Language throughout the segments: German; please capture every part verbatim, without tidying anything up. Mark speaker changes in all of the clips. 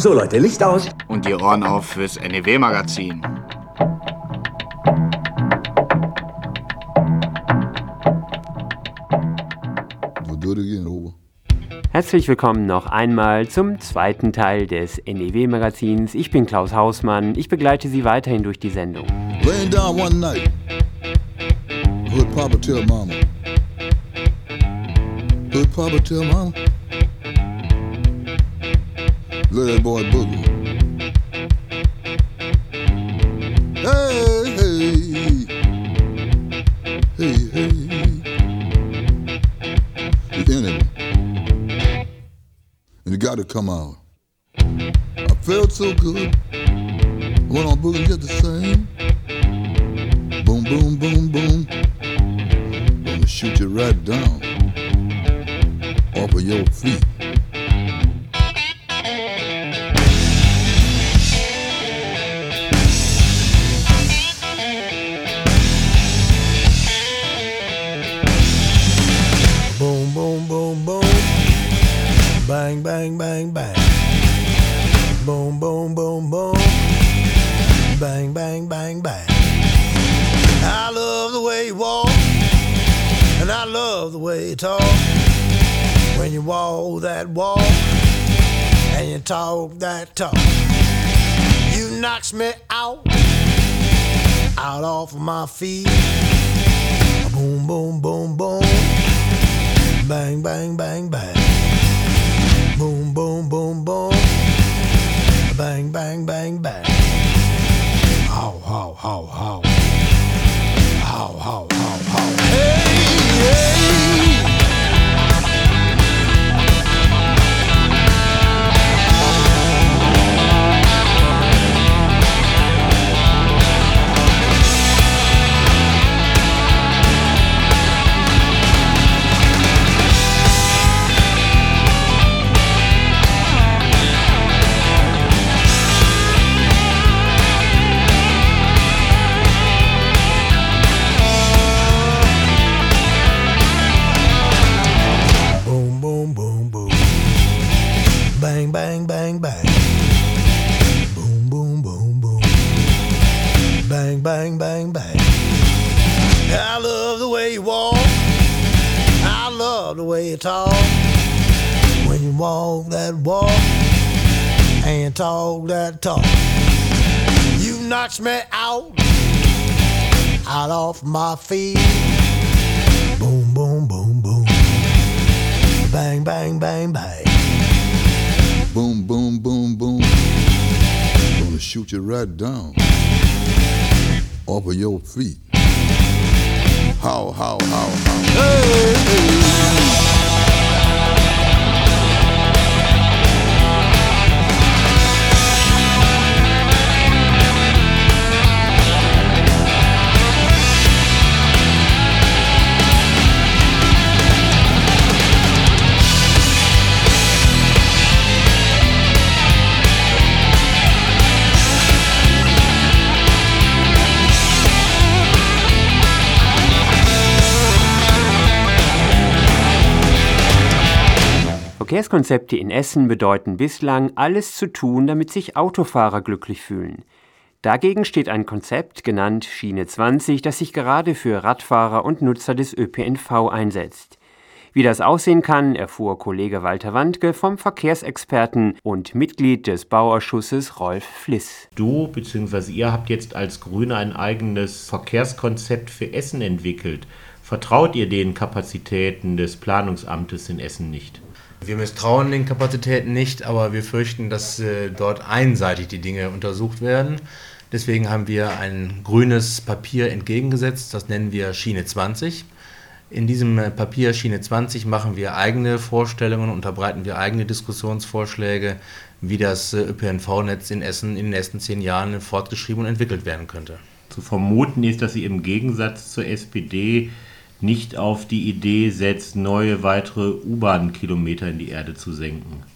Speaker 1: So Leute, Licht aus.
Speaker 2: Und die Ohren auf fürs N E W-Magazin.
Speaker 3: Herzlich willkommen noch einmal zum zweiten Teil des N E W-Magazins. Ich bin Klaus Hausmann. Ich begleite Sie weiterhin durch die Sendung.
Speaker 4: Laying down one night, heard Papa tell Mama. Heard Papa tell Mama. Let that boy boogie. Hey, hey, hey, hey. The enemy. And it got to come out. I felt so good. I went on boogie just the same. Boom, boom, boom, boom. Gonna shoot you right down off of your feet.
Speaker 5: Boom, boom, boom, boom. Bang, bang, bang, bang. Boom, boom, boom, boom. Bang, bang, bang, bang. I love the way you walk, and I love the way you talk. When you walk that walk, and you talk that talk, you knocks me out, out off of my feet. Boom, boom, boom, boom. Bang, bang, bang, bang. Boom, boom, boom, boom. Bang, bang, bang, bang. How, how, how, how. How, how, how, how. Hey, hey. Bang, bang, bang, bang. Boom, boom, boom, boom. Bang, bang, bang, bang. I love the way you walk. I love the way you talk. When you walk that walk and talk that talk, you knocks me out, out off my feet. Boom, boom, boom, boom. Bang, bang, bang, bang.
Speaker 4: Boom, boom, boom, boom. Gonna shoot you right down off of your feet. How, how, how, how. Hey, hey.
Speaker 3: Verkehrskonzepte in Essen bedeuten bislang, alles zu tun, damit sich Autofahrer glücklich fühlen. Dagegen steht ein Konzept, genannt Schiene zwanzig, das sich gerade für Radfahrer und Nutzer des Ö P N V einsetzt. Wie das aussehen kann, erfuhr Kollege Walter Wandke vom Verkehrsexperten und Mitglied des Bauausschusses Rolf Fliss.
Speaker 6: Du bzw. ihr habt jetzt als Grüne ein eigenes Verkehrskonzept für Essen entwickelt. Vertraut ihr den Kapazitäten des Planungsamtes in Essen nicht?
Speaker 7: Wir misstrauen den Kapazitäten nicht, aber wir fürchten, dass äh, dort einseitig die Dinge untersucht werden. Deswegen haben wir ein grünes Papier entgegengesetzt, das nennen wir Schiene zwanzig. In diesem äh, Papier Schiene zwanzig machen wir eigene Vorstellungen, unterbreiten wir eigene Diskussionsvorschläge, wie das äh, Ö P N V-Netz in Essen in den nächsten zehn Jahren fortgeschrieben und entwickelt werden könnte.
Speaker 6: Zu vermuten ist, dass Sie im Gegensatz zur S P D nicht auf die Idee setzt, neue weitere U-Bahn-Kilometer in die Erde zu senken.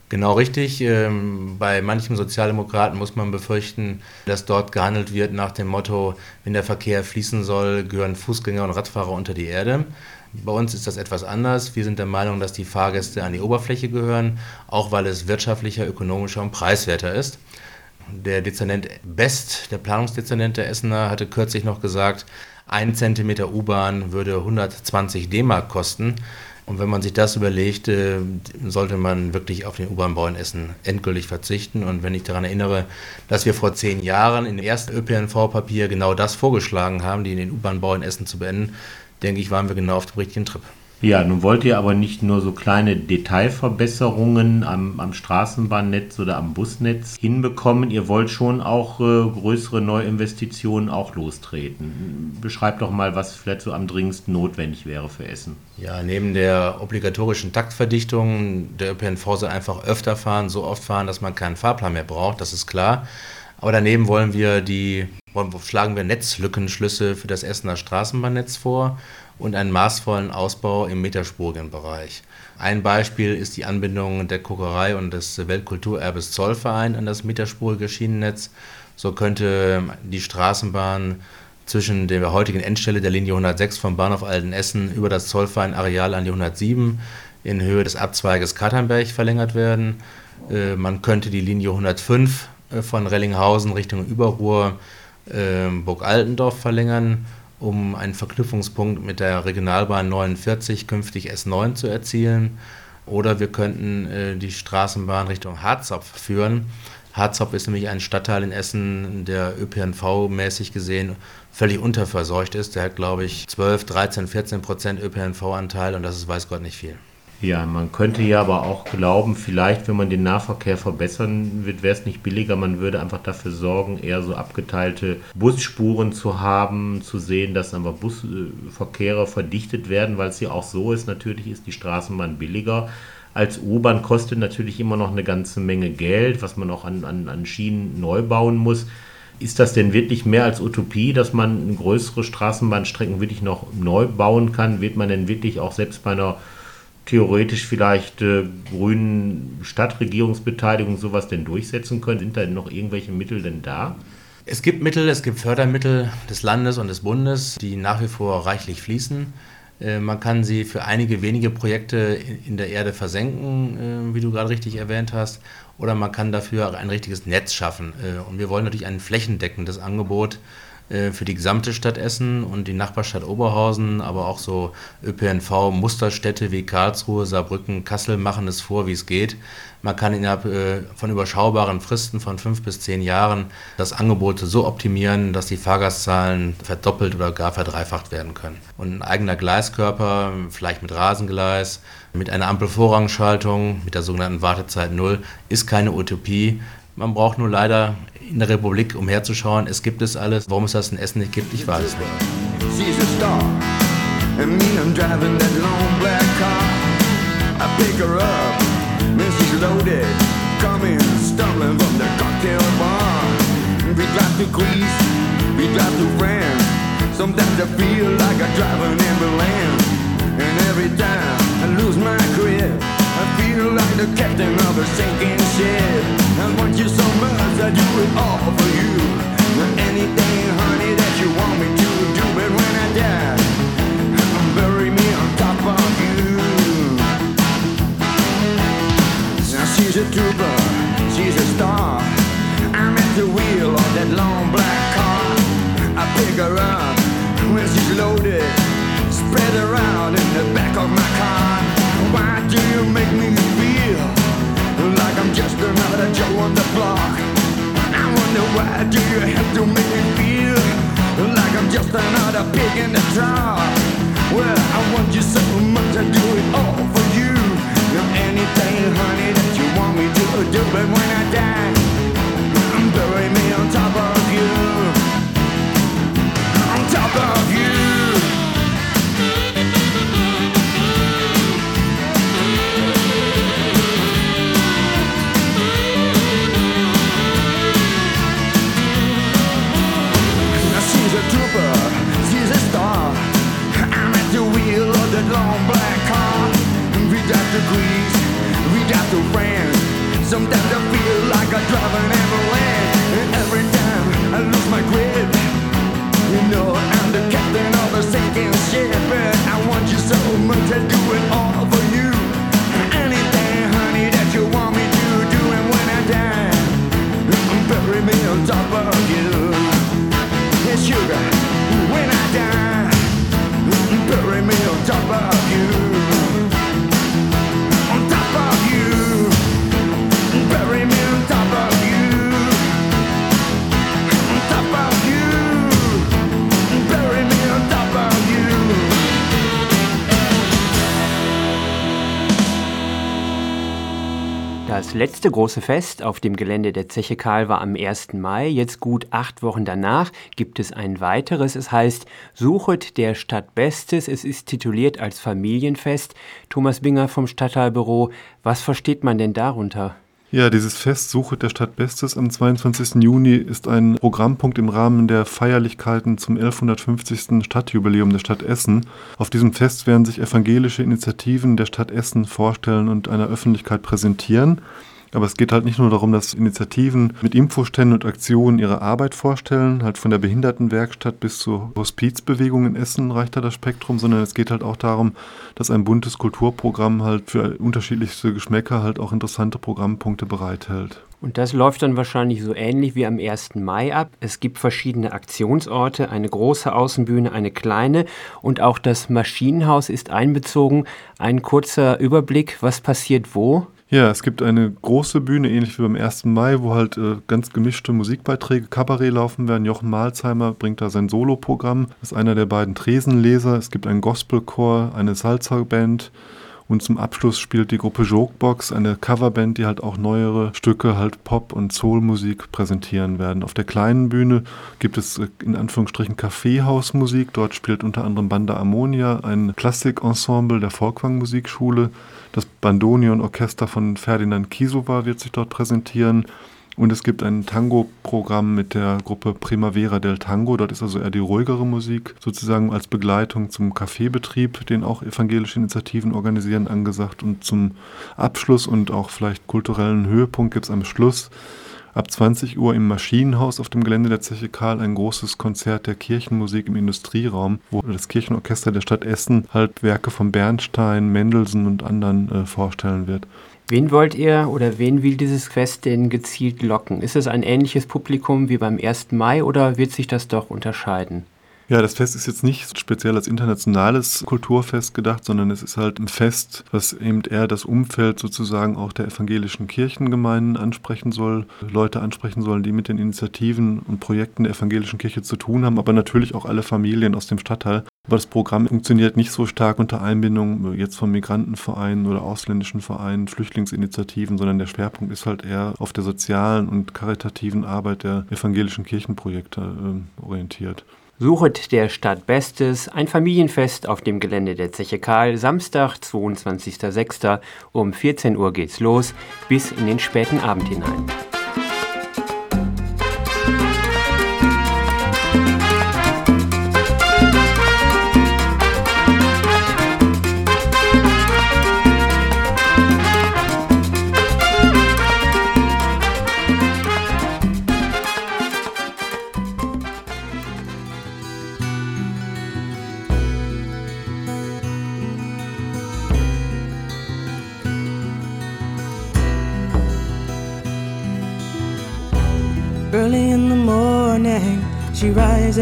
Speaker 7: Genau richtig. Ähm, bei manchen Sozialdemokraten muss man befürchten, dass dort gehandelt wird nach dem Motto, wenn der Verkehr fließen soll, gehören Fußgänger und Radfahrer unter die Erde. Bei uns ist das etwas anders. Wir sind der Meinung, dass die Fahrgäste an die Oberfläche gehören, auch weil es wirtschaftlicher, ökonomischer und preiswerter ist. Der Dezernent Best, der Planungsdezernent der Essener, hatte kürzlich noch gesagt, ein Zentimeter U-Bahn würde hundertzwanzig D-Mark kosten. Und wenn man sich das überlegt, äh, sollte man wirklich auf den U-Bahn-Bau in Essen endgültig verzichten. Und wenn ich daran erinnere, dass wir vor zehn Jahren im ersten Ö P N V-Papier genau das vorgeschlagen haben, die den U-Bahn-Bau in Essen zu beenden, denke ich, waren wir genau auf dem richtigen Trip.
Speaker 6: Ja, nun wollt ihr aber nicht nur so kleine Detailverbesserungen am, am Straßenbahnnetz oder am Busnetz hinbekommen, ihr wollt schon auch äh, größere Neuinvestitionen auch lostreten. Beschreibt doch mal, was vielleicht so am dringendsten notwendig wäre für Essen.
Speaker 7: Ja, neben der obligatorischen Taktverdichtung, der Ö P N V soll einfach öfter fahren, so oft fahren, dass man keinen Fahrplan mehr braucht, das ist klar. Aber daneben wollen wir die, wollen, schlagen wir Netzlückenschlüsse für das Essener Straßenbahnnetz vor und einen maßvollen Ausbau im meterspurigen Bereich. Ein Beispiel ist die Anbindung der Kokerei und des Weltkulturerbes Zollverein an das meterspurige Schienennetz. So könnte die Straßenbahn zwischen der heutigen Endstelle der Linie hundertsechs vom Bahnhof Altenessen über das Zollverein-Areal an die hundertsieben in Höhe des Abzweiges Katernberg verlängert werden. Äh, man könnte die Linie hundertfünf äh, von Rellinghausen Richtung Überruhr äh, Burg Altendorf verlängern, um einen Verknüpfungspunkt mit der Regionalbahn neunundvierzig, künftig S neun, zu erzielen. Oder wir könnten äh, die Straßenbahn Richtung Harzopf führen. Harzopf ist nämlich ein Stadtteil in Essen, der Ö P N V-mäßig gesehen völlig unterverseucht ist. Der hat, glaube ich, zwölf, dreizehn, vierzehn Prozent Ö P N V-Anteil und das ist weiß Gott nicht viel.
Speaker 6: Ja, man könnte ja aber auch glauben, vielleicht, wenn man den Nahverkehr verbessern wird, wäre es nicht billiger. Man würde einfach dafür sorgen, eher so abgeteilte Busspuren zu haben, zu sehen, dass einfach Busverkehre verdichtet werden, weil es ja auch so ist, natürlich ist die Straßenbahn billiger. Als U-Bahn kostet natürlich immer noch eine ganze Menge Geld, was man auch an, an, an Schienen neu bauen muss. Ist das denn wirklich mehr als Utopie, dass man größere Straßenbahnstrecken wirklich noch neu bauen kann? Wird man denn wirklich auch selbst bei einer theoretisch vielleicht äh, grünen Stadtregierungsbeteiligung sowas denn durchsetzen können? Sind da denn noch irgendwelche Mittel denn da?
Speaker 7: Es gibt Mittel, es gibt Fördermittel des Landes und des Bundes, die nach wie vor reichlich fließen. Äh, man kann sie für einige wenige Projekte in, in der Erde versenken, äh, wie du gerade richtig erwähnt hast, oder man kann dafür ein richtiges Netz schaffen. Äh, und wir wollen natürlich ein flächendeckendes Angebot für die gesamte Stadt Essen und die Nachbarstadt Oberhausen, aber auch so Ö P N V-Musterstädte wie Karlsruhe, Saarbrücken, Kassel machen es vor, wie es geht. Man kann innerhalb äh, von überschaubaren Fristen von fünf bis zehn Jahren das Angebot so optimieren, dass die Fahrgastzahlen verdoppelt oder gar verdreifacht werden können. Und ein eigener Gleiskörper, vielleicht mit Rasengleis, mit einer Ampelvorrangschaltung, mit der sogenannten Wartezeit Null, ist keine Utopie. Man braucht nur leider in der Republik umherzuschauen. Es gibt es alles. Warum es das in Essen nicht gibt, ich weiß es nicht.
Speaker 1: She's a star, and me, I'm driving that long black car. I pick her up, and she's loaded, coming, stumbling from the cocktail bar. We drive to Greece, we drive to France. Sometimes I feel like I drive an ambulance, and every time I lose my grip, I feel like the captain of a sinking ship. I want you so much, I do it all for you. Anything, honey, that you want me to do. But when I die, bury me on top of you. Now she's a trooper, she's a star. I'm at the wheel of that long black car. I pick her up when she's loaded, spread her out in the back of my car. Why do you make me feel like I'm just another Joe on the block? I wonder why do you have to make me feel like I'm just another pig in the trough? Well, I want you so much, I do it all for you. Anything, honey, that you want me to do. But when I die, bury me on top of you, on top of you. She's a star. I'm at the wheel of that long black car. We drive to Greece, we drive to France. got driving everywhere. And every time I lose my grip, you know I'm the captain of a sinking ship. And I want you so much, I'll do it all for you. Anything, honey, that you want me to do. And when I die, bury me on top of you. Yeah, sugar, when I die, bury me on top of you. On top of you. Bury me on top of you. On top of you. Bury me on top of you.
Speaker 3: Das letzte große Fest auf dem Gelände der Zeche Karl war am ersten Mai. Jetzt gut acht Wochen danach gibt es ein weiteres. Es heißt Suchet der Stadt Bestes. Es ist tituliert als Familienfest. Thomas Binger vom Stadtteilbüro. Was versteht man denn darunter?
Speaker 8: Ja, dieses Fest Suchet der Stadt Bestes am zweiundzwanzigsten Juni ist ein Programmpunkt im Rahmen der Feierlichkeiten zum elfhundertfünfzigsten Stadtjubiläum der Stadt Essen. Auf diesem Fest werden sich evangelische Initiativen der Stadt Essen vorstellen und einer Öffentlichkeit präsentieren. Aber es geht halt nicht nur darum, dass Initiativen mit Infoständen und Aktionen ihre Arbeit vorstellen, halt von der Behindertenwerkstatt bis zur Hospizbewegung in Essen reicht da das Spektrum, sondern es geht halt auch darum, dass ein buntes Kulturprogramm halt für unterschiedlichste Geschmäcker halt auch interessante Programmpunkte bereithält.
Speaker 3: Und das läuft dann wahrscheinlich so ähnlich wie am ersten Mai ab. Es gibt verschiedene Aktionsorte, eine große Außenbühne, eine kleine und auch das Maschinenhaus ist einbezogen. Ein kurzer Überblick, was passiert wo?
Speaker 8: Ja, es gibt eine große Bühne, ähnlich wie beim ersten Mai, wo halt äh, ganz gemischte Musikbeiträge, Kabarett laufen werden. Jochen Malzheimer bringt da sein Soloprogramm, ist einer der beiden Tresenleser. Es gibt einen Gospelchor, eine Salsa-Band und zum Abschluss spielt die Gruppe Jokebox, eine Coverband, die halt auch neuere Stücke, halt Pop- und Soul-Musik präsentieren werden. Auf der kleinen Bühne gibt es äh, in Anführungsstrichen Kaffeehausmusik. Dort spielt unter anderem Banda Ammonia, ein Klassikensemble der Folkwang-Musikschule. Das Bandoneon-Orchester von Ferdinand Kiesowa wird sich dort präsentieren. Und es gibt ein Tango-Programm mit der Gruppe Primavera del Tango. Dort ist also eher die ruhigere Musik sozusagen als Begleitung zum Kaffeebetrieb, den auch evangelische Initiativen organisieren, angesagt. Und zum Abschluss und auch vielleicht kulturellen Höhepunkt gibt es am Schluss ab zwanzig Uhr im Maschinenhaus auf dem Gelände der Zeche Karl ein großes Konzert der Kirchenmusik im Industrieraum, wo das Kirchenorchester der Stadt Essen halt Werke von Bernstein, Mendelssohn und anderen äh, vorstellen wird.
Speaker 3: Wen wollt ihr oder wen will dieses Fest denn gezielt locken? Ist es ein ähnliches Publikum wie beim ersten Mai oder wird sich das doch unterscheiden?
Speaker 8: Ja, das Fest ist jetzt nicht speziell als internationales Kulturfest gedacht, sondern es ist halt ein Fest, was eben eher das Umfeld sozusagen auch der evangelischen Kirchengemeinden ansprechen soll, Leute ansprechen sollen, die mit den Initiativen und Projekten der evangelischen Kirche zu tun haben, aber natürlich auch alle Familien aus dem Stadtteil. Aber das Programm funktioniert nicht so stark unter Einbindung jetzt von Migrantenvereinen oder ausländischen Vereinen, Flüchtlingsinitiativen, sondern der Schwerpunkt ist halt eher auf der sozialen und karitativen Arbeit der evangelischen Kirchenprojekte äh, orientiert.
Speaker 3: Suchet der Stadt Bestes, ein Familienfest auf dem Gelände der Zeche Karl, Samstag, zweiundzwanzigster sechster um vierzehn Uhr geht's los, bis in den späten Abend hinein.
Speaker 9: Early in the morning she rises.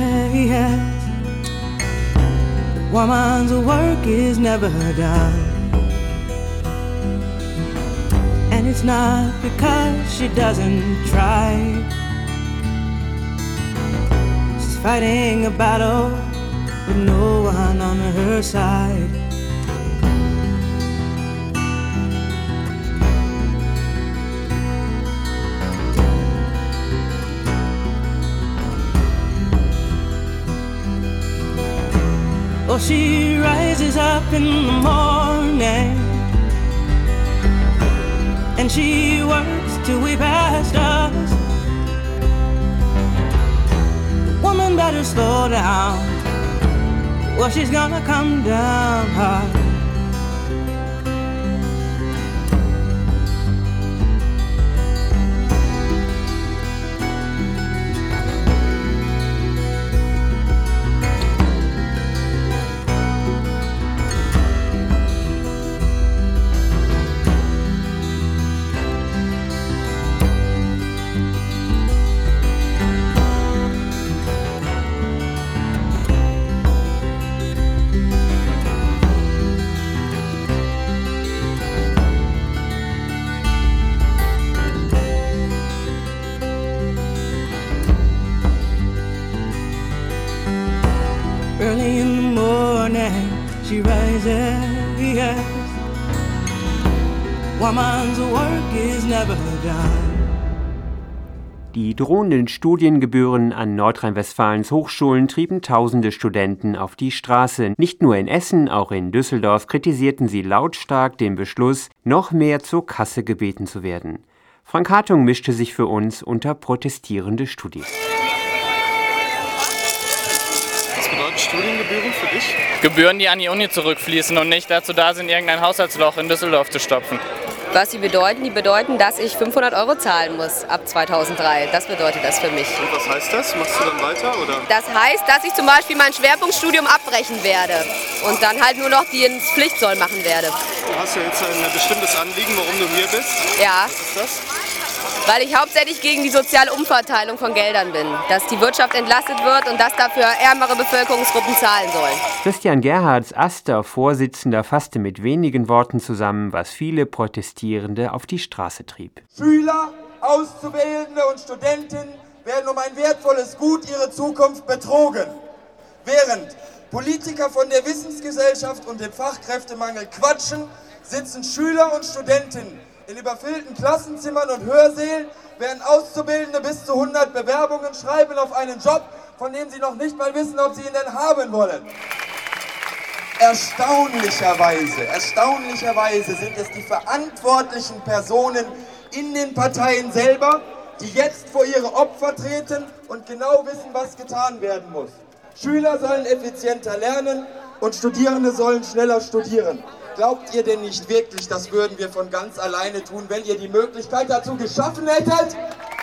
Speaker 9: Woman's work is never done, and it's not because she doesn't try. She's fighting a battle with no one on her side. Oh, she rises up in the morning and she works till we past us. Woman, better slow down, or she's gonna come down hard. morning she rises. Woman's work is never done.
Speaker 3: Die drohenden Studiengebühren an Nordrhein-Westfalens Hochschulen trieben tausende Studenten auf die Straße. Nicht nur in Essen, auch in Düsseldorf kritisierten sie lautstark den Beschluss, noch mehr zur Kasse gebeten zu werden. Frank Hartung mischte sich für uns unter protestierende Studis.
Speaker 10: Was bedeuten Studiengebühren für dich?
Speaker 11: Gebühren, die an die Uni zurückfließen und nicht dazu da sind, irgendein Haushaltsloch in Düsseldorf zu stopfen.
Speaker 12: Was sie bedeuten? Die bedeuten, dass ich fünfhundert Euro zahlen muss ab zweitausenddrei. Das bedeutet das für mich.
Speaker 10: Und was heißt das? Machst du dann weiter, oder?
Speaker 12: Das heißt, dass ich zum Beispiel mein Schwerpunktstudium abbrechen werde und dann halt nur noch die ins Pflichtsoll machen werde.
Speaker 10: Du hast ja jetzt ein bestimmtes Anliegen, warum du hier bist.
Speaker 12: Ja.
Speaker 10: Was ist das?
Speaker 12: Weil ich hauptsächlich gegen die soziale Umverteilung von Geldern bin. Dass die Wirtschaft entlastet wird und dass dafür ärmere Bevölkerungsgruppen zahlen sollen.
Speaker 3: Christian Gerhards Aster, Vorsitzender, fasste mit wenigen Worten zusammen, was viele Protestierende auf die Straße trieb.
Speaker 13: Schüler, Auszubildende und Studenten werden um ein wertvolles Gut ihre Zukunft betrogen. Während Politiker von der Wissensgesellschaft und dem Fachkräftemangel quatschen, sitzen Schüler und Studenten in überfüllten Klassenzimmern und Hörsälen, während Auszubildende bis zu hundert Bewerbungen schreiben auf einen Job, von dem sie noch nicht mal wissen, ob sie ihn denn haben wollen. Erstaunlicherweise, erstaunlicherweise sind es die verantwortlichen Personen in den Parteien selber, die jetzt vor ihre Opfer treten und genau wissen, was getan werden muss. Schüler sollen effizienter lernen und Studierende sollen schneller studieren. Glaubt ihr denn nicht wirklich, das würden wir von ganz alleine tun, wenn ihr die Möglichkeit dazu geschaffen hättet?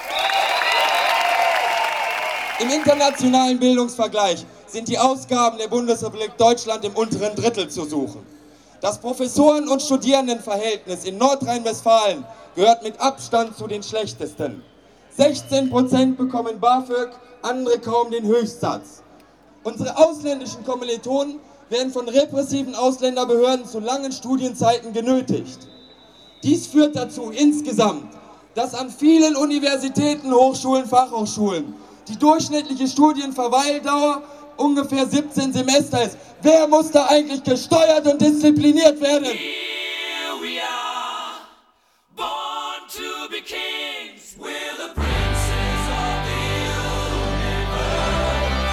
Speaker 13: Im internationalen Bildungsvergleich sind die Ausgaben der Bundesrepublik Deutschland im unteren Drittel zu suchen. Das Professoren- und Studierendenverhältnis in Nordrhein-Westfalen gehört mit Abstand zu den schlechtesten. sechzehn Prozent bekommen BAföG, andere kaum den Höchstsatz. Unsere ausländischen Kommilitonen werden von repressiven Ausländerbehörden zu langen Studienzeiten genötigt. Dies führt dazu insgesamt, dass an vielen Universitäten, Hochschulen, Fachhochschulen die durchschnittliche Studienverweildauer ungefähr siebzehn Semester ist. Wer muss da eigentlich gesteuert und diszipliniert werden?
Speaker 1: Here we are, born to be kings, we're the princes of the universe.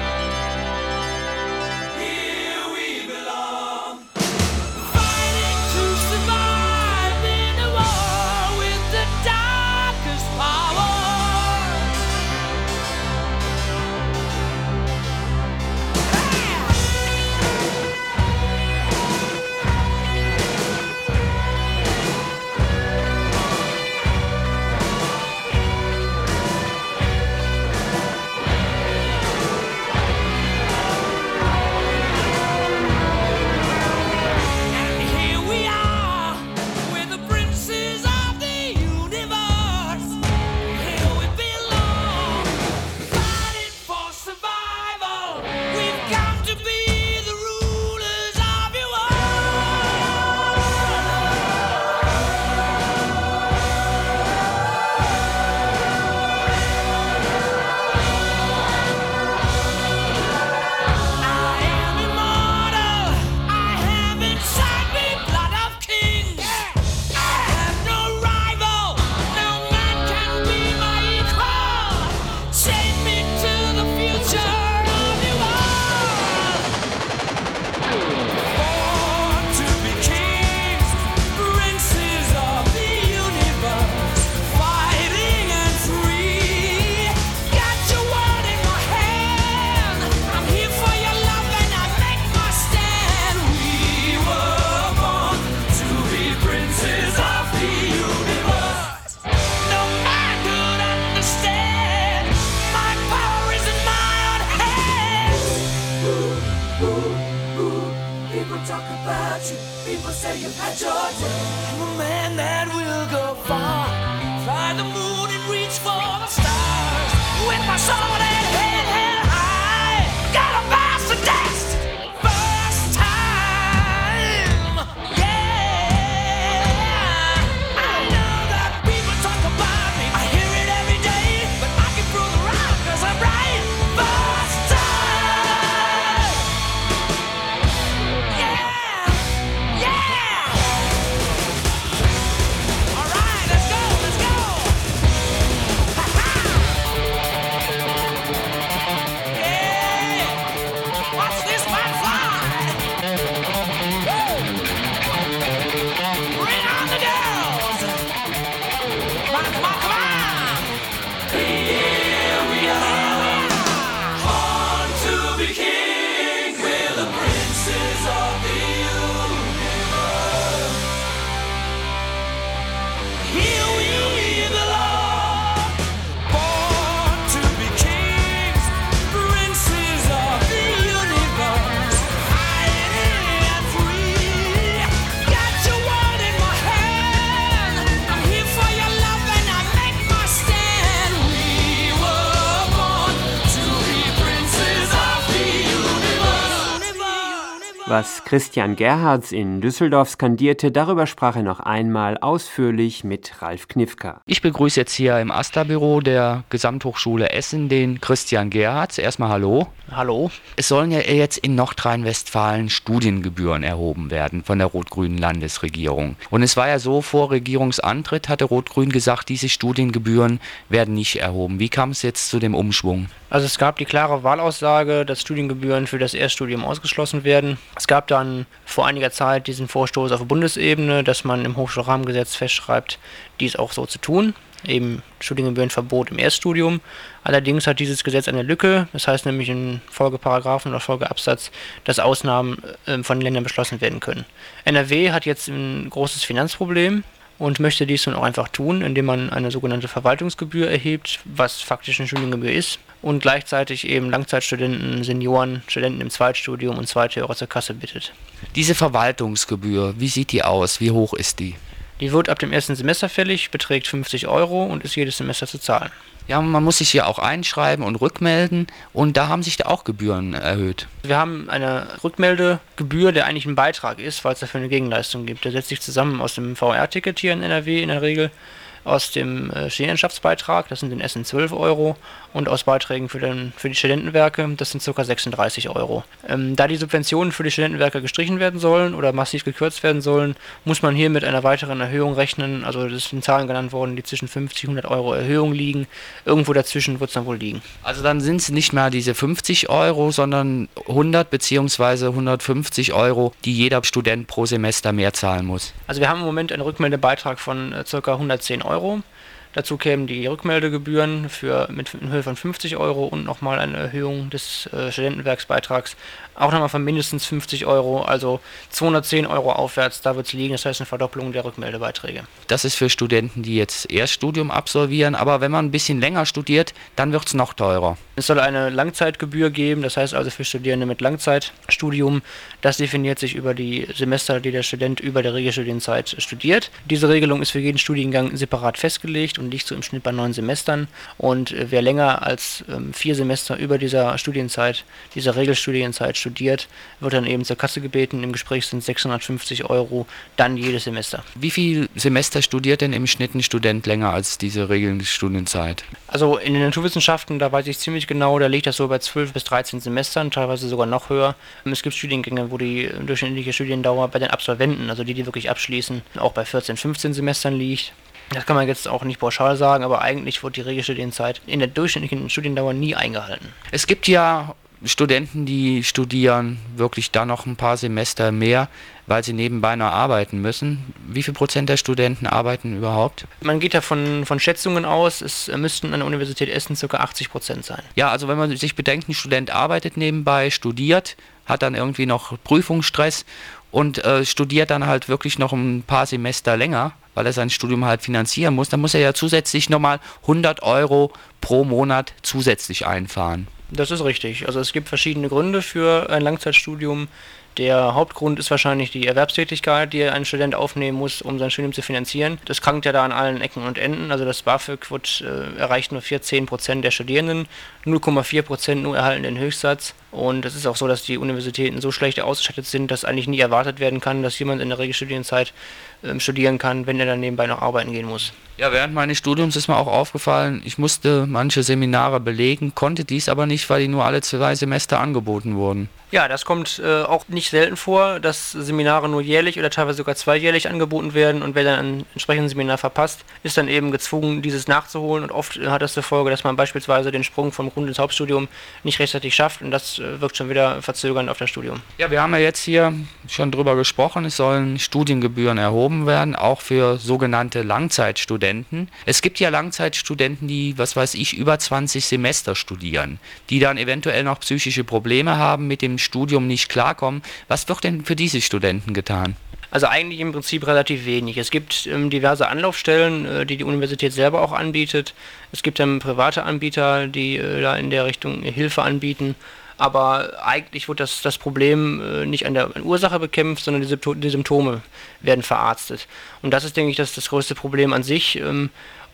Speaker 1: Here we belong, fighting to survive in a war with the darkest power.
Speaker 3: Was Christian Gerhards in Düsseldorf skandierte, darüber sprach er noch einmal ausführlich mit Ralf Knifka.
Speaker 14: Ich begrüße jetzt hier im AStA-Büro der Gesamthochschule Essen den Christian Gerhards. Erstmal hallo.
Speaker 15: Hallo.
Speaker 14: Es sollen ja jetzt in Nordrhein-Westfalen Studiengebühren erhoben werden von der rot-grünen Landesregierung. Und es war ja so, vor Regierungsantritt hatte Rot-Grün gesagt, diese Studiengebühren werden nicht erhoben. Wie kam es jetzt zu dem Umschwung?
Speaker 15: Also es gab die klare Wahlaussage, dass Studiengebühren für das Erststudium ausgeschlossen werden. Es gab dann vor einiger Zeit diesen Vorstoß auf Bundesebene, dass man im Hochschulrahmengesetz festschreibt, dies auch so zu tun. Eben Studiengebührenverbot im Erststudium. Allerdings hat dieses Gesetz eine Lücke, das heißt nämlich in Folgeparagraphen oder Folgeabsatz, dass Ausnahmen äh, von Ländern beschlossen werden können. N R W hat jetzt ein großes Finanzproblem und möchte dies nun auch einfach tun, indem man eine sogenannte Verwaltungsgebühr erhebt, was faktisch eine Studiengebühr ist, und gleichzeitig eben Langzeitstudenten, Senioren, Studenten im Zweitstudium und Zweithörer zur Kasse bittet.
Speaker 14: Diese Verwaltungsgebühr, wie sieht die aus? Wie hoch ist die?
Speaker 15: Die wird ab dem ersten Semester fällig, beträgt fünfzig Euro und ist jedes Semester zu zahlen.
Speaker 14: Ja, man muss sich hier auch einschreiben und rückmelden, und da haben sich da auch Gebühren erhöht.
Speaker 15: Wir haben eine Rückmeldegebühr, der eigentlich ein Beitrag ist, weil es dafür eine Gegenleistung gibt. Der setzt sich zusammen aus dem V R-Ticket hier in N R W in der Regel, aus dem äh, Studienschaftsbeitrag, das sind in Essen zwölf Euro, und aus Beiträgen für, den, für die Studentenwerke, das sind ca. sechsunddreißig Euro. Ähm, da die Subventionen für die Studentenwerke gestrichen werden sollen oder massiv gekürzt werden sollen, muss man hier mit einer weiteren Erhöhung rechnen. Also das sind Zahlen genannt worden, die zwischen fünfzig und hundert Euro Erhöhung liegen. Irgendwo dazwischen wird es dann wohl liegen.
Speaker 14: Also dann sind es nicht mehr diese fünfzig Euro, sondern hundert bzw. hundertfünfzig Euro, die jeder Student pro Semester mehr zahlen muss.
Speaker 15: Also wir haben im Moment einen Rückmeldebeitrag von äh, ca. hundertzehn Euro. Dazu kämen die Rückmeldegebühren für, mit in Höhe von fünfzig Euro und nochmal eine Erhöhung des äh, Studentenwerksbeitrags, auch nochmal von mindestens fünfzig Euro, also zweihundertzehn Euro aufwärts, da wird es liegen, das heißt eine Verdopplung der Rückmeldebeiträge.
Speaker 14: Das ist für Studenten, die jetzt Erststudium absolvieren, aber wenn man ein bisschen länger studiert, dann wird es noch teurer.
Speaker 15: Es soll eine Langzeitgebühr geben, das heißt also für Studierende mit Langzeitstudium, das definiert sich über die Semester, die der Student über der Regelstudienzeit studiert. Diese Regelung ist für jeden Studiengang separat festgelegt und liegt so im Schnitt bei neun Semestern, und äh, wer länger als ähm, vier Semester über dieser Studienzeit, dieser Regelstudienzeit studiert, wird dann eben zur Kasse gebeten. Im Gespräch sind sechshundertfünfzig Euro dann jedes Semester.
Speaker 14: Wie viel Semester studiert denn im Schnitt ein Student länger als diese Regelstudienzeit?
Speaker 15: Also in den Naturwissenschaften, da weiß ich ziemlich genau, da liegt das so bei zwölf bis dreizehn Semestern, teilweise sogar noch höher. Es gibt Studiengänge, wo die durchschnittliche Studiendauer bei den Absolventen, also die, die wirklich abschließen, auch bei vierzehn, fünfzehn Semestern liegt. Das kann man jetzt auch nicht pauschal sagen, aber eigentlich wird die Regelstudienzeit in der durchschnittlichen Studiendauer nie eingehalten.
Speaker 14: Es gibt ja Studenten, die studieren wirklich dann noch ein paar Semester mehr, weil sie nebenbei noch arbeiten müssen. Wie viel Prozent der Studenten arbeiten überhaupt?
Speaker 15: Man geht da von, von Schätzungen aus, es müssten an der Universität Essen ca. achtzig Prozent sein.
Speaker 14: Ja, also wenn man sich bedenkt, ein Student arbeitet nebenbei, studiert, hat dann irgendwie noch Prüfungsstress und äh, studiert dann halt wirklich noch ein paar Semester länger, weil er sein Studium halt finanzieren muss, dann muss er ja zusätzlich nochmal hundert Euro pro Monat zusätzlich einfahren.
Speaker 15: Das ist richtig. Also es gibt verschiedene Gründe für ein Langzeitstudium. Der Hauptgrund ist wahrscheinlich die Erwerbstätigkeit, die ein Student aufnehmen muss, um sein Studium zu finanzieren. Das krankt ja da an allen Ecken und Enden. Also das BAföG wird, äh, erreicht nur vierzehn Prozent der Studierenden, null Komma vier Prozent nur erhalten den Höchstsatz. Und es ist auch so, dass die Universitäten so schlecht ausgestattet sind, dass eigentlich nie erwartet werden kann, dass jemand in der Regelstudienzeit ähm, studieren kann, wenn er dann nebenbei noch arbeiten gehen muss.
Speaker 14: Ja, während meines Studiums ist mir auch aufgefallen, ich musste manche Seminare belegen, konnte dies aber nicht, weil die nur alle zwei Semester angeboten wurden.
Speaker 15: Ja, das kommt äh, auch nicht selten vor, dass Seminare nur jährlich oder teilweise sogar zweijährlich angeboten werden, und wer dann ein entsprechendes Seminar verpasst, ist dann eben gezwungen, dieses nachzuholen, und oft äh, hat das zur Folge, dass man beispielsweise den Sprung vom Grund- ins Hauptstudium nicht rechtzeitig schafft, und das äh, wirkt schon wieder verzögernd auf das Studium.
Speaker 14: Ja, wir haben ja jetzt hier schon drüber gesprochen, es sollen Studiengebühren erhoben werden, auch für sogenannte Langzeitstudenten. Es gibt ja Langzeitstudenten, die, was weiß ich, über zwanzig Semester studieren, die dann eventuell noch psychische Probleme haben, mit dem Studium nicht klarkommen. Was wird denn für diese Studenten getan?
Speaker 15: Also eigentlich im Prinzip relativ wenig. Es gibt ähm, diverse Anlaufstellen, äh, die die Universität selber auch anbietet. Es gibt dann private Anbieter, die äh, da in der Richtung Hilfe anbieten. Aber eigentlich wird das, das Problem äh, nicht an der Ursache bekämpft, sondern die, Sympto- die Symptome werden verarztet. Und das ist, denke ich, das, das größte Problem an sich. Ähm,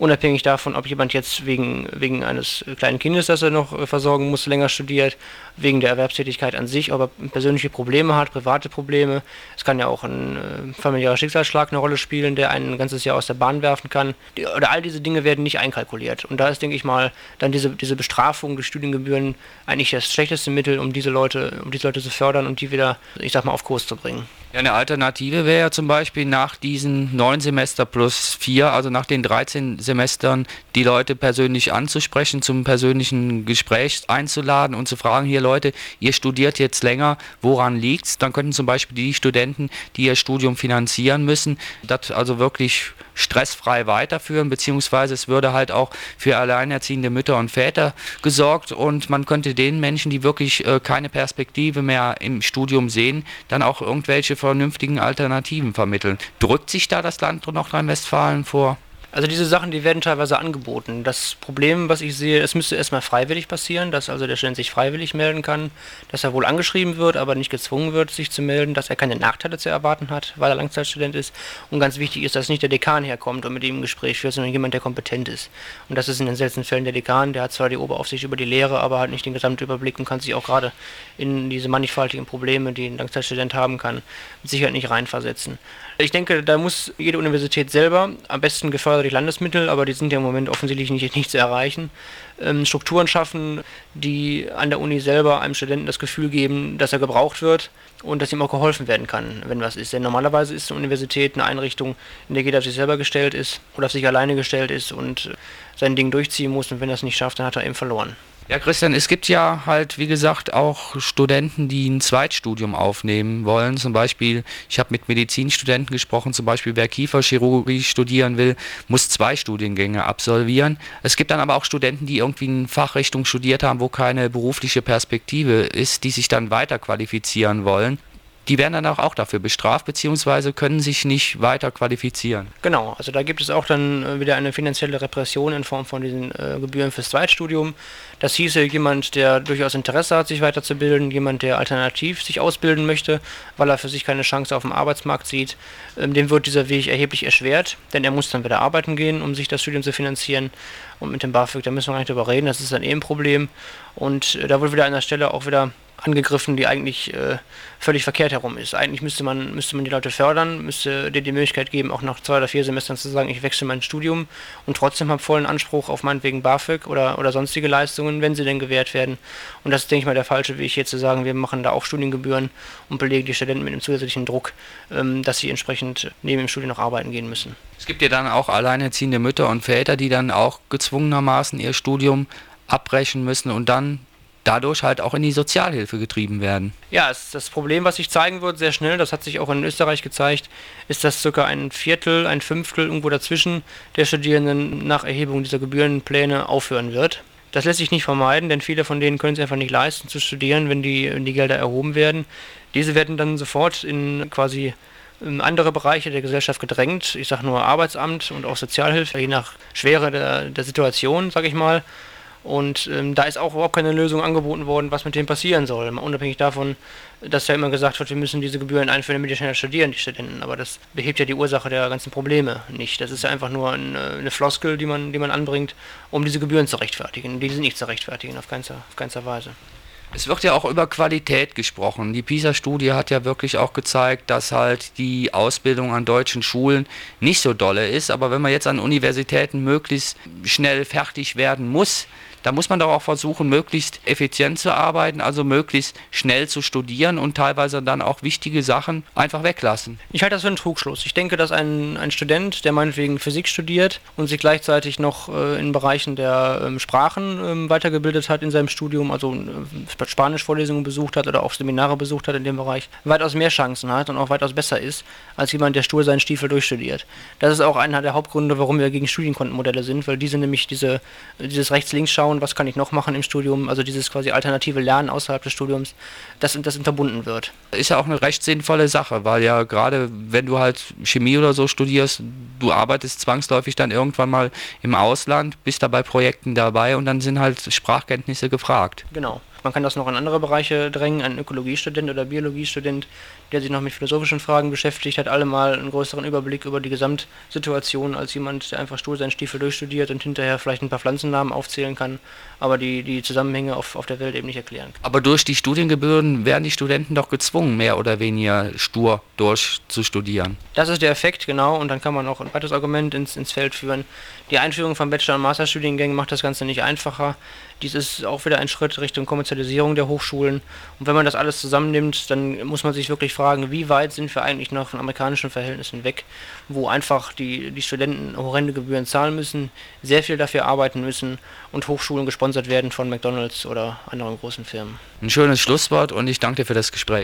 Speaker 15: unabhängig davon, ob jemand jetzt wegen, wegen eines kleinen Kindes, das er noch versorgen muss, länger studiert, wegen der Erwerbstätigkeit an sich, ob er persönliche Probleme hat, private Probleme. Es kann ja auch ein äh, familiärer Schicksalsschlag eine Rolle spielen, der einen ein ganzes Jahr aus der Bahn werfen kann. Die, oder all diese Dinge werden nicht einkalkuliert. Und da ist, denke ich mal, dann diese, diese Bestrafung durch Studiengebühren eigentlich das schlechteste Mittel, um diese Leute, um diese Leute zu fördern und die wieder, ich sag mal, auf Kurs zu bringen.
Speaker 14: Ja, eine Alternative wäre ja zum Beispiel nach diesen neun Semester plus vier, also nach den dreizehn Semestern, die Leute persönlich anzusprechen, zum persönlichen Gespräch einzuladen und zu fragen, hier Leute, ihr studiert jetzt länger, woran liegt's? Dann könnten zum Beispiel die Studenten, die ihr Studium finanzieren müssen, das also wirklich stressfrei weiterführen, beziehungsweise es würde halt auch für alleinerziehende Mütter und Väter gesorgt und man könnte den Menschen, die wirklich äh, keine Perspektive mehr im Studium sehen, dann auch irgendwelche vernünftigen Alternativen vermitteln. Drückt sich da das Land Nordrhein-Westfalen vor?
Speaker 15: Also diese Sachen, die werden teilweise angeboten. Das Problem, was ich sehe, es müsste erstmal freiwillig passieren, dass also der Student sich freiwillig melden kann, dass er wohl angeschrieben wird, aber nicht gezwungen wird, sich zu melden, dass er keine Nachteile zu erwarten hat, weil er Langzeitstudent ist. Und ganz wichtig ist, dass nicht der Dekan herkommt und mit ihm ein Gespräch führt, sondern jemand, der kompetent ist. Und das ist in den seltensten Fällen der Dekan, der hat zwar die Oberaufsicht über die Lehre, aber hat nicht den Gesamtüberblick und kann sich auch gerade in diese mannigfaltigen Probleme, die ein Langzeitstudent haben kann, mit Sicherheit nicht reinversetzen. Ich denke, da muss jede Universität selber, am besten gefördert durch Landesmittel, aber die sind ja im Moment offensichtlich nicht, nicht zu erreichen, ähm, Strukturen schaffen, die an der Uni selber einem Studenten das Gefühl geben, dass er gebraucht wird und dass ihm auch geholfen werden kann, wenn was ist. Denn normalerweise ist eine Universität eine Einrichtung, in der jeder auf sich selber gestellt ist oder auf sich alleine gestellt ist und sein Ding durchziehen muss und wenn er es nicht schafft, dann hat er eben verloren.
Speaker 14: Ja, Christian, es gibt ja halt, wie gesagt, auch Studenten, die ein Zweitstudium aufnehmen wollen. Zum Beispiel, ich habe mit Medizinstudenten gesprochen, zum Beispiel wer Kieferchirurgie studieren will, muss zwei Studiengänge absolvieren. Es gibt dann aber auch Studenten, die irgendwie eine Fachrichtung studiert haben, wo keine berufliche Perspektive ist, die sich dann weiter qualifizieren wollen. Die werden dann auch dafür bestraft, beziehungsweise können sich nicht weiter qualifizieren.
Speaker 15: Genau, also da gibt es auch dann äh, wieder eine finanzielle Repression in Form von diesen äh, Gebühren fürs Zweitstudium. Das hieße, jemand, der durchaus Interesse hat, sich weiterzubilden, jemand, der alternativ sich ausbilden möchte, weil er für sich keine Chance auf dem Arbeitsmarkt sieht, ähm, dem wird dieser Weg erheblich erschwert, denn er muss dann wieder arbeiten gehen, um sich das Studium zu finanzieren. Und mit dem BAföG, da müssen wir gar nicht drüber reden, das ist dann eh ein Problem. Und äh, da wird wieder an der Stelle auch wieder angegriffen, die eigentlich äh, völlig verkehrt herum ist. Eigentlich müsste man, müsste man die Leute fördern, müsste dir die Möglichkeit geben, auch nach zwei oder vier Semestern zu sagen, ich wechsle mein Studium und trotzdem habe vollen Anspruch auf meinetwegen BAföG oder, oder sonstige Leistungen, wenn sie denn gewährt werden. Und das ist, denke ich mal, der falsche Weg, hier zu sagen, wir machen da auch Studiengebühren und belegen die Studenten mit einem zusätzlichen Druck, ähm, dass sie entsprechend neben dem Studium noch arbeiten gehen müssen.
Speaker 14: Es gibt ja dann auch alleinerziehende Mütter und Väter, die dann auch gezwungenermaßen ihr Studium abbrechen müssen und dann dadurch halt auch in die Sozialhilfe getrieben werden.
Speaker 15: Ja, es, das Problem, was sich zeigen wird, sehr schnell, das hat sich auch in Österreich gezeigt, ist, dass circa ein Viertel, ein Fünftel irgendwo dazwischen der Studierenden nach Erhebung dieser Gebührenpläne aufhören wird. Das lässt sich nicht vermeiden, denn viele von denen können es einfach nicht leisten zu studieren, wenn die, wenn die Gelder erhoben werden. Diese werden dann sofort in quasi andere Bereiche der Gesellschaft gedrängt. Ich sage nur Arbeitsamt und auch Sozialhilfe, je nach Schwere der, der Situation, sage ich mal. Und ähm, da ist auch überhaupt keine Lösung angeboten worden, was mit dem passieren soll. Mal unabhängig davon, dass ja immer gesagt wird, wir müssen diese Gebühren einführen, damit die schneller studieren, die Studenten. Aber das behebt ja die Ursache der ganzen Probleme nicht. Das ist ja einfach nur ein, eine Floskel, die man, die man anbringt, um diese Gebühren zu rechtfertigen. Die sind nicht zu rechtfertigen, auf keinster, auf keinster Weise.
Speaker 14: Es wird ja auch über Qualität gesprochen. Die PISA-Studie hat ja wirklich auch gezeigt, dass halt die Ausbildung an deutschen Schulen nicht so dolle ist. Aber wenn man jetzt an Universitäten möglichst schnell fertig werden muss, da muss man doch auch versuchen, möglichst effizient zu arbeiten, also möglichst schnell zu studieren und teilweise dann auch wichtige Sachen einfach weglassen.
Speaker 15: Ich halte das für einen Trugschluss. Ich denke, dass ein, ein Student, der meinetwegen Physik studiert und sich gleichzeitig noch äh, in Bereichen der ähm, Sprachen ähm, weitergebildet hat in seinem Studium, also äh, Spanischvorlesungen besucht hat oder auch Seminare besucht hat in dem Bereich, weitaus mehr Chancen hat und auch weitaus besser ist, als jemand, der stur seinen Stiefel durchstudiert. Das ist auch einer der Hauptgründe, warum wir gegen Studienkontenmodelle sind, weil diese nämlich diese, dieses Rechts-Links-Schauen, was kann ich noch machen im Studium, also dieses quasi alternative Lernen außerhalb des Studiums, das, das unterbunden wird.
Speaker 14: Ist ja auch eine recht sinnvolle Sache, weil ja gerade wenn du halt Chemie oder so studierst, du arbeitest zwangsläufig dann irgendwann mal im Ausland, bist da bei Projekten dabei und dann sind halt Sprachkenntnisse gefragt.
Speaker 15: Genau. Man kann das noch in andere Bereiche drängen, ein Ökologiestudent oder Biologiestudent, der sich noch mit philosophischen Fragen beschäftigt, hat allemal einen größeren Überblick über die Gesamtsituation als jemand, der einfach stur seinen Stiefel durchstudiert und hinterher vielleicht ein paar Pflanzennamen aufzählen kann, aber die, die Zusammenhänge auf, auf der Welt eben nicht erklären kann.
Speaker 14: Aber durch die Studiengebühren werden die Studenten doch gezwungen, mehr oder weniger stur durchzustudieren.
Speaker 15: Das ist der Effekt, genau, und dann kann man auch ein weiteres Argument ins, ins Feld führen. Die Einführung von Bachelor- und Masterstudiengängen macht das Ganze nicht einfacher. Dies ist auch wieder ein Schritt Richtung Kommerzialisierung der Hochschulen. Und wenn man das alles zusammennimmt, dann muss man sich wirklich fragen, wie weit sind wir eigentlich noch von amerikanischen Verhältnissen weg, wo einfach die, die Studenten horrende Gebühren zahlen müssen, sehr viel dafür arbeiten müssen und Hochschulen gesponsert werden von McDonald's oder anderen großen Firmen.
Speaker 14: Ein schönes Schlusswort und ich danke dir für das Gespräch.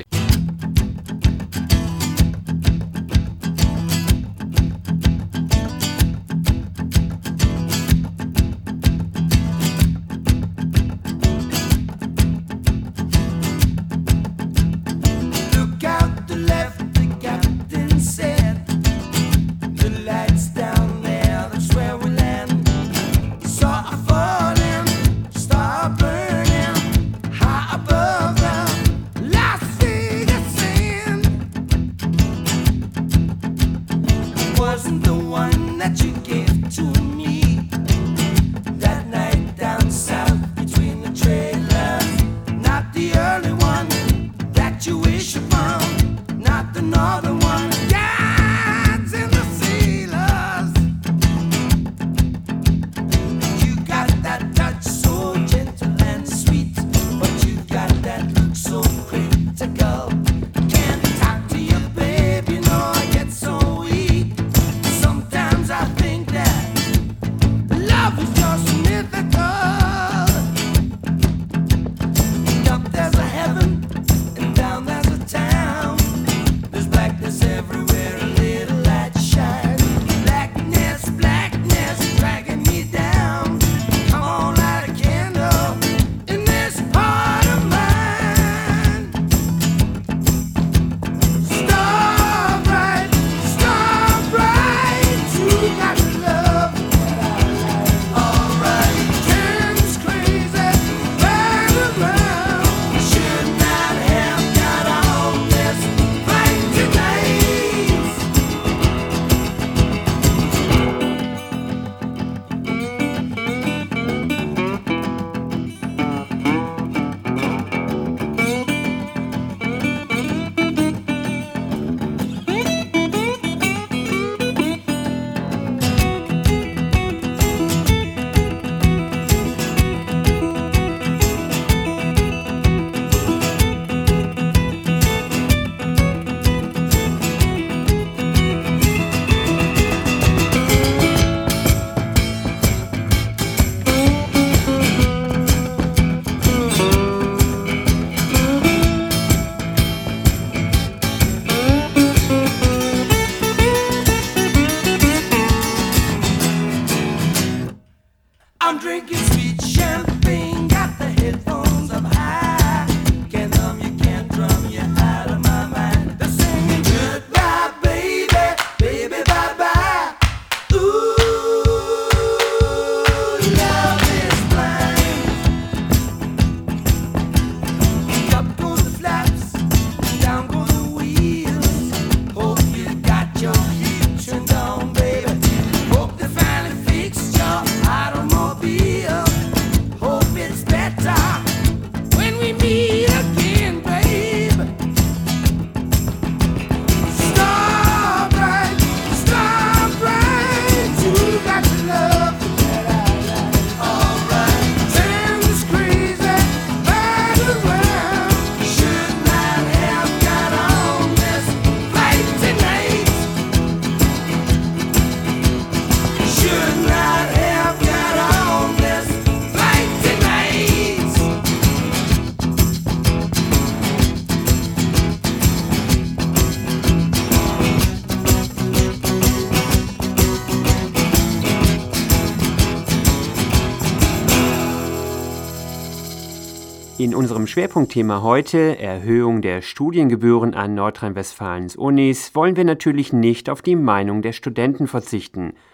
Speaker 3: In unserem Schwerpunktthema heute, Erhöhung der Studiengebühren an Nordrhein-Westfalens Unis, wollen wir natürlich nicht auf die Meinung der Studenten verzichten.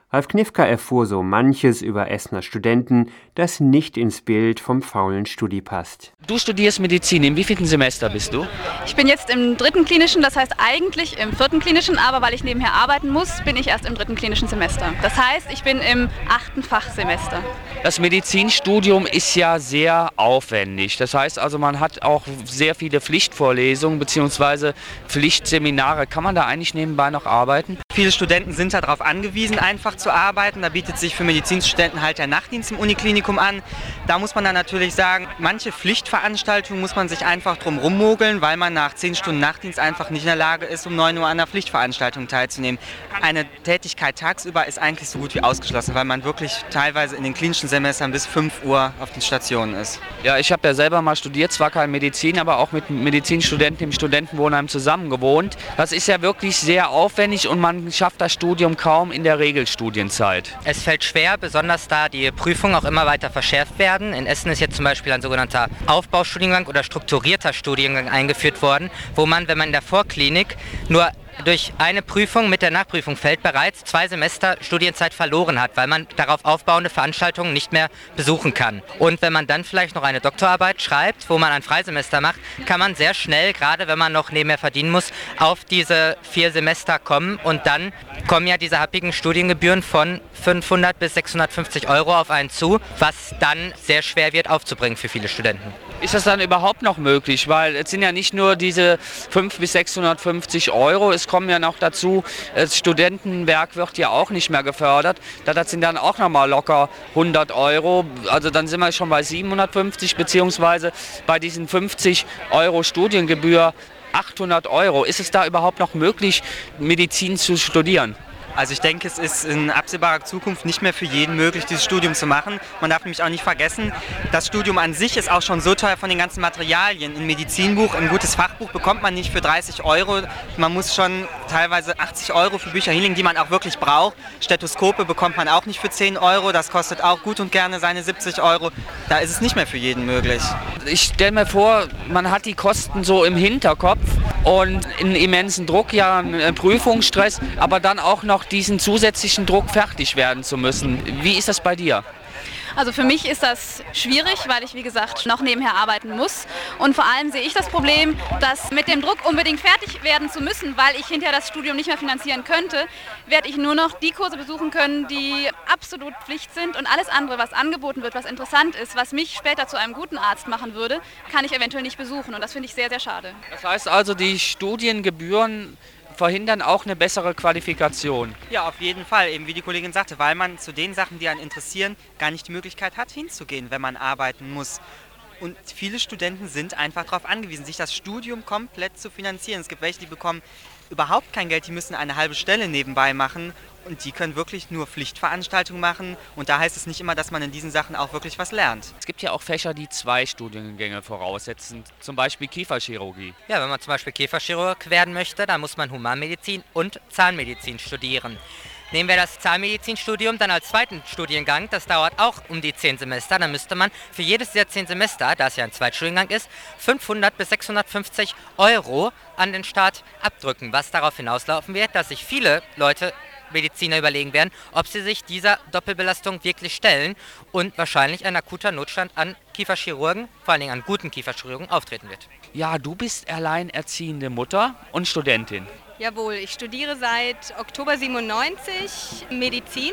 Speaker 3: Ralf Knifka erfuhr so manches über Essener Studenten, das nicht ins Bild vom faulen Studi passt.
Speaker 14: Du studierst Medizin. Im wievielten Semester bist du?
Speaker 16: Ich bin jetzt im dritten klinischen, das heißt eigentlich im vierten klinischen, aber weil ich nebenher arbeiten muss, bin ich erst im dritten klinischen Semester. Das heißt, ich bin im achten Fachsemester.
Speaker 14: Das Medizinstudium ist ja sehr aufwendig. Das heißt also, man hat auch sehr viele Pflichtvorlesungen bzw. Pflichtseminare. Kann man da eigentlich nebenbei noch arbeiten?
Speaker 17: Viele Studenten sind darauf angewiesen, einfach zu arbeiten. Da bietet sich für Medizinstudenten halt der Nachtdienst im Uniklinikum an. Da muss man dann natürlich sagen, manche Pflichtveranstaltungen muss man sich einfach drum rummogeln, weil man nach zehn Stunden Nachtdienst einfach nicht in der Lage ist, um neun Uhr an einer Pflichtveranstaltung teilzunehmen. Eine Tätigkeit tagsüber ist eigentlich so gut wie ausgeschlossen, weil man wirklich teilweise in den klinischen Semestern bis fünf Uhr auf den Stationen ist.
Speaker 14: Ja, ich habe ja selber mal studiert, zwar kein Medizin, aber auch mit Medizinstudenten im Studentenwohnheim zusammen gewohnt. Das ist ja wirklich sehr aufwendig und man schafft das Studium kaum in der Regelstudienzeit.
Speaker 18: Es fällt schwer, besonders da die Prüfungen auch immer weiter verschärft werden. In Essen ist jetzt zum Beispiel ein sogenannter Aufbaustudiengang oder strukturierter Studiengang eingeführt worden, wo man, wenn man in der Vorklinik nur durch eine Prüfung mit der Nachprüfung fällt, bereits zwei Semester Studienzeit verloren hat, weil man darauf aufbauende Veranstaltungen nicht mehr besuchen kann. Und wenn man dann vielleicht noch eine Doktorarbeit schreibt, wo man ein Freisemester macht, kann man sehr schnell, gerade wenn man noch nebenher verdienen muss, auf diese vier Semester kommen. Und dann kommen ja diese happigen Studiengebühren von fünfhundert bis sechshundertfünfzig Euro auf einen zu, was dann sehr schwer wird aufzubringen für viele Studenten.
Speaker 14: Ist das dann überhaupt noch möglich? Weil es sind ja nicht nur diese fünfhundert bis sechshundertfünfzig Euro, es kommen ja noch dazu, das Studentenwerk wird ja auch nicht mehr gefördert. Das sind dann auch nochmal locker hundert Euro. Also dann sind wir schon bei siebenhundertfünfzig, beziehungsweise bei diesen fünfzig Euro Studiengebühr achthundert Euro. Ist es da überhaupt noch möglich, Medizin zu studieren?
Speaker 17: Also ich denke, es ist in absehbarer Zukunft nicht mehr für jeden möglich, dieses Studium zu machen. Man darf nämlich auch nicht vergessen, das Studium an sich ist auch schon so teuer von den ganzen Materialien. Ein Medizinbuch, ein gutes Fachbuch bekommt man nicht für dreißig Euro. Man muss schon teilweise achtzig Euro für Bücher hinlegen, die man auch wirklich braucht. Stethoskope bekommt man auch nicht für zehn Euro. Das kostet auch gut und gerne seine siebzig Euro. Da ist es nicht mehr für jeden möglich.
Speaker 14: Ich stelle mir vor, man hat die Kosten so im Hinterkopf und einen immensen Druck, ja, einen Prüfungsstress, aber dann auch noch diesen zusätzlichen Druck, fertig werden zu müssen. Wie ist das bei dir?
Speaker 16: Also für mich ist das schwierig, weil ich, wie gesagt, noch nebenher arbeiten muss. Und vor allem sehe ich das Problem, dass mit dem Druck unbedingt fertig werden zu müssen, weil ich hinterher das Studium nicht mehr finanzieren könnte, werde ich nur noch die Kurse besuchen können, die absolut Pflicht sind. Und alles andere, was angeboten wird, was interessant ist, was mich später zu einem guten Arzt machen würde, kann ich eventuell nicht besuchen. Und das finde ich sehr, sehr schade.
Speaker 14: Das heißt also, die Studiengebühren verhindern auch eine bessere Qualifikation.
Speaker 17: Ja, auf jeden Fall, eben wie die Kollegin sagte, weil man zu den Sachen, die einen interessieren, gar nicht die Möglichkeit hat, hinzugehen, wenn man arbeiten muss. Und viele Studenten sind einfach darauf angewiesen, sich das Studium komplett zu finanzieren. Es gibt welche, die bekommen überhaupt kein Geld, die müssen eine halbe Stelle nebenbei machen und die können wirklich nur Pflichtveranstaltungen machen. Und da heißt es nicht immer, dass man in diesen Sachen auch wirklich was lernt.
Speaker 14: Es gibt ja auch Fächer, die zwei Studiengänge voraussetzen, zum Beispiel Kieferchirurgie.
Speaker 18: Ja, wenn man zum Beispiel Kieferchirurg werden möchte, dann muss man Humanmedizin und Zahnmedizin studieren. Nehmen wir das Zahnmedizinstudium dann als zweiten Studiengang, das dauert auch um die zehn Semester, dann müsste man für jedes dieser zehn Semester, da es ja ein Zweitstudiengang ist, fünfhundert bis sechshundertfünfzig Euro an den Staat abdrücken, was darauf hinauslaufen wird, dass sich viele Leute, Mediziner, überlegen werden, ob sie sich dieser Doppelbelastung wirklich stellen und wahrscheinlich ein akuter Notstand an Kieferchirurgen, vor allen Dingen an guten Kieferchirurgen, auftreten wird.
Speaker 14: Ja, du bist alleinerziehende Mutter und Studentin.
Speaker 19: Jawohl, ich studiere seit Oktober siebenundneunzig Medizin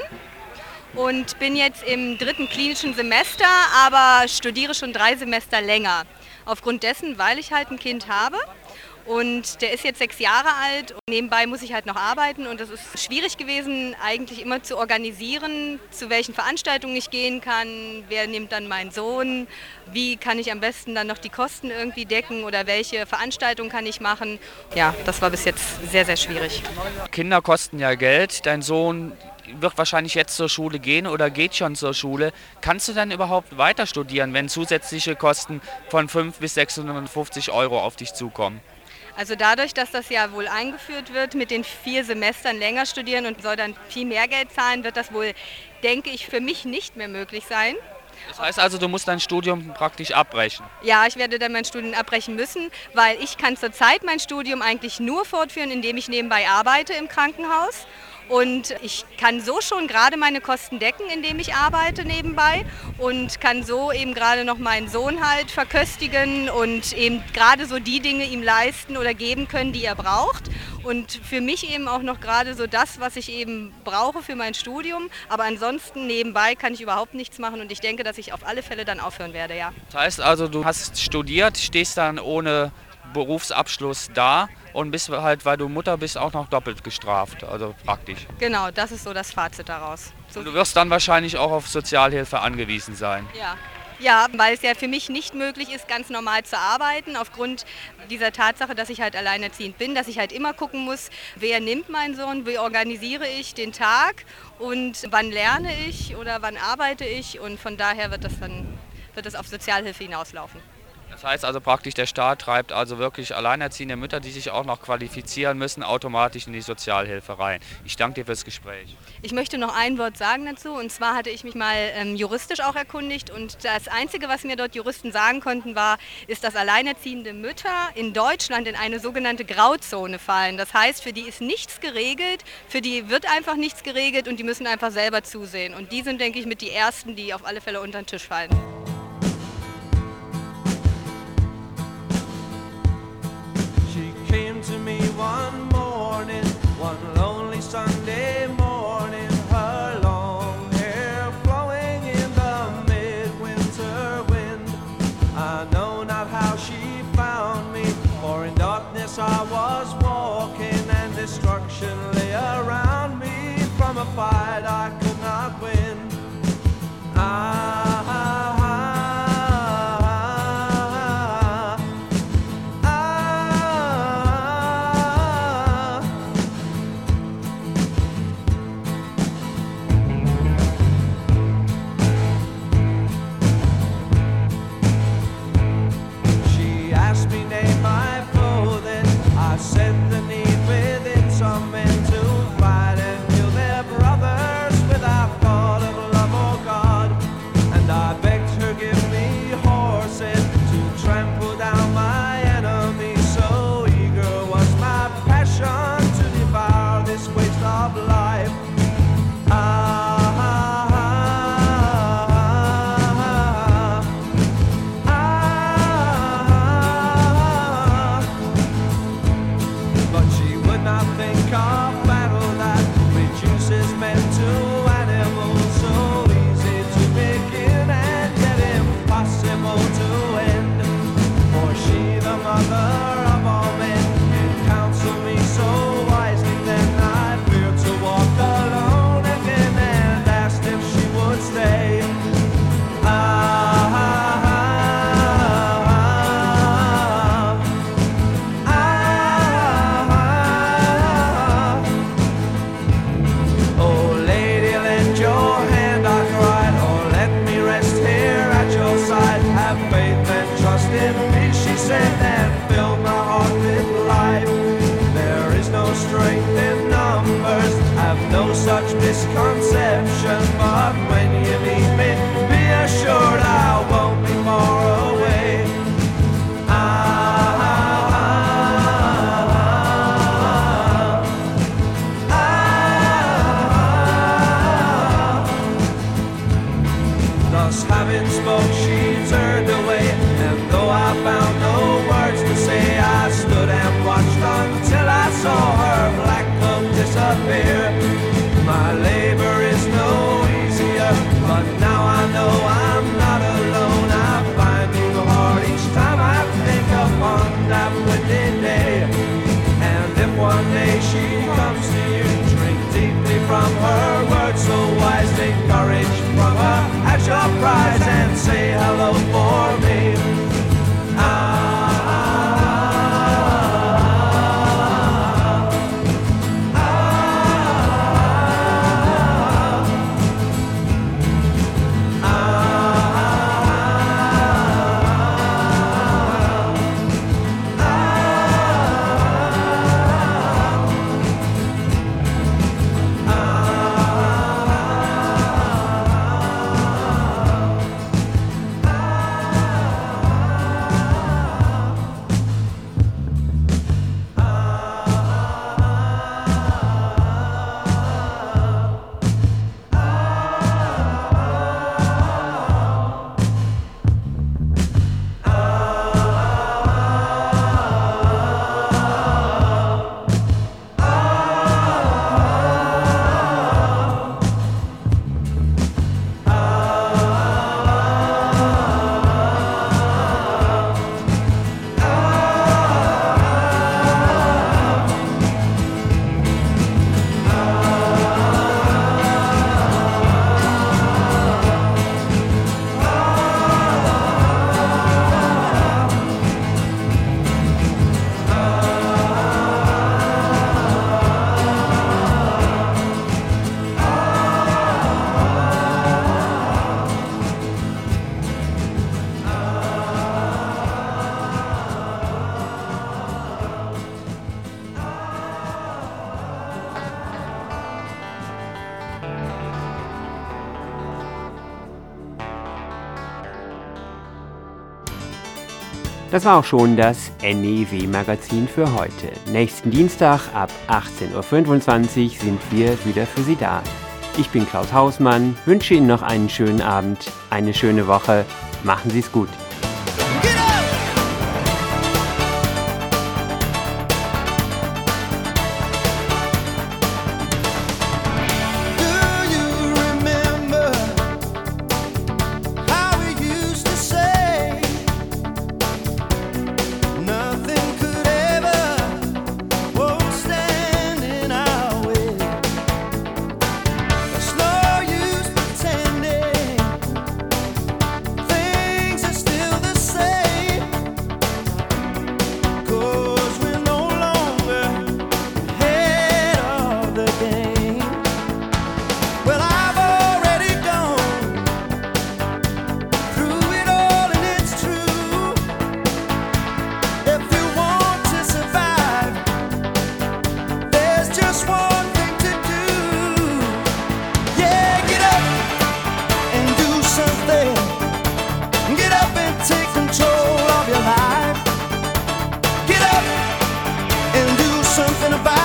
Speaker 19: und bin jetzt im dritten klinischen Semester, aber studiere schon drei Semester länger. Aufgrund dessen, weil ich halt ein Kind habe und der ist jetzt sechs Jahre alt und nebenbei muss ich halt noch arbeiten und es ist schwierig gewesen, eigentlich immer zu organisieren, zu welchen Veranstaltungen ich gehen kann, wer nimmt dann meinen Sohn, wie kann ich am besten dann noch die Kosten irgendwie decken oder welche Veranstaltungen kann ich machen. Ja, das war bis jetzt sehr, sehr schwierig.
Speaker 14: Kinder kosten ja Geld, dein Sohn wird wahrscheinlich jetzt zur Schule gehen oder geht schon zur Schule. Kannst du dann überhaupt weiter studieren, wenn zusätzliche Kosten von fünfhundert bis sechshundertfünfzig Euro auf dich zukommen?
Speaker 19: Also dadurch, dass das ja wohl eingeführt wird, mit den vier Semestern länger studieren und soll dann viel mehr Geld zahlen, wird das wohl, denke ich, für mich nicht mehr möglich sein.
Speaker 14: Das heißt also, du musst dein Studium praktisch abbrechen?
Speaker 19: Ja, ich werde dann mein Studium abbrechen müssen, weil ich kann zurzeit mein Studium eigentlich nur fortführen, indem ich nebenbei arbeite im Krankenhaus. Und ich kann so schon gerade meine Kosten decken, indem ich arbeite nebenbei und kann so eben gerade noch meinen Sohn halt verköstigen und eben gerade so die Dinge ihm leisten oder geben können, die er braucht. Und für mich eben auch noch gerade so das, was ich eben brauche für mein Studium. Aber ansonsten nebenbei kann ich überhaupt nichts machen und ich denke, dass ich auf alle Fälle dann aufhören werde, ja.
Speaker 14: Das heißt also, du hast studiert, stehst dann ohne Berufsabschluss da und bist halt, weil du Mutter bist, auch noch doppelt gestraft, also praktisch.
Speaker 19: Genau, das ist so das Fazit daraus. So.
Speaker 14: Und du wirst dann wahrscheinlich auch auf Sozialhilfe angewiesen sein.
Speaker 19: Ja. Ja, weil es ja für mich nicht möglich ist, ganz normal zu arbeiten, aufgrund dieser Tatsache, dass ich halt alleinerziehend bin, dass ich halt immer gucken muss, wer nimmt meinen Sohn, wie organisiere ich den Tag und wann lerne ich oder wann arbeite ich, und von daher wird das dann wird das auf Sozialhilfe hinauslaufen.
Speaker 14: Das heißt also praktisch, der Staat treibt also wirklich alleinerziehende Mütter, die sich auch noch qualifizieren müssen, automatisch in die Sozialhilfe rein. Ich danke dir fürs Gespräch.
Speaker 19: Ich möchte noch ein Wort sagen dazu, und zwar hatte ich mich mal ähm, juristisch auch erkundigt, und das Einzige, was mir dort Juristen sagen konnten, war, ist, dass alleinerziehende Mütter in Deutschland in eine sogenannte Grauzone fallen. Das heißt, für die ist nichts geregelt, für die wird einfach nichts geregelt und die müssen einfach selber zusehen. Und die sind, denke ich, mit die Ersten, die auf alle Fälle unter den Tisch fallen.
Speaker 9: Came to me one morning, one lonely Sunday morning, her long hair flowing in the midwinter wind. I know not how she found me, for in darkness I was walking, and destruction lay around me from a fight I could not win. I, I, I
Speaker 3: Das war auch schon das N E W-Magazin für heute. Nächsten Dienstag ab achtzehn Uhr fünfundzwanzig sind wir wieder für Sie da. Ich bin Klaus Hausmann, wünsche Ihnen noch einen schönen Abend, eine schöne Woche. Machen Sie es gut.
Speaker 5: Something about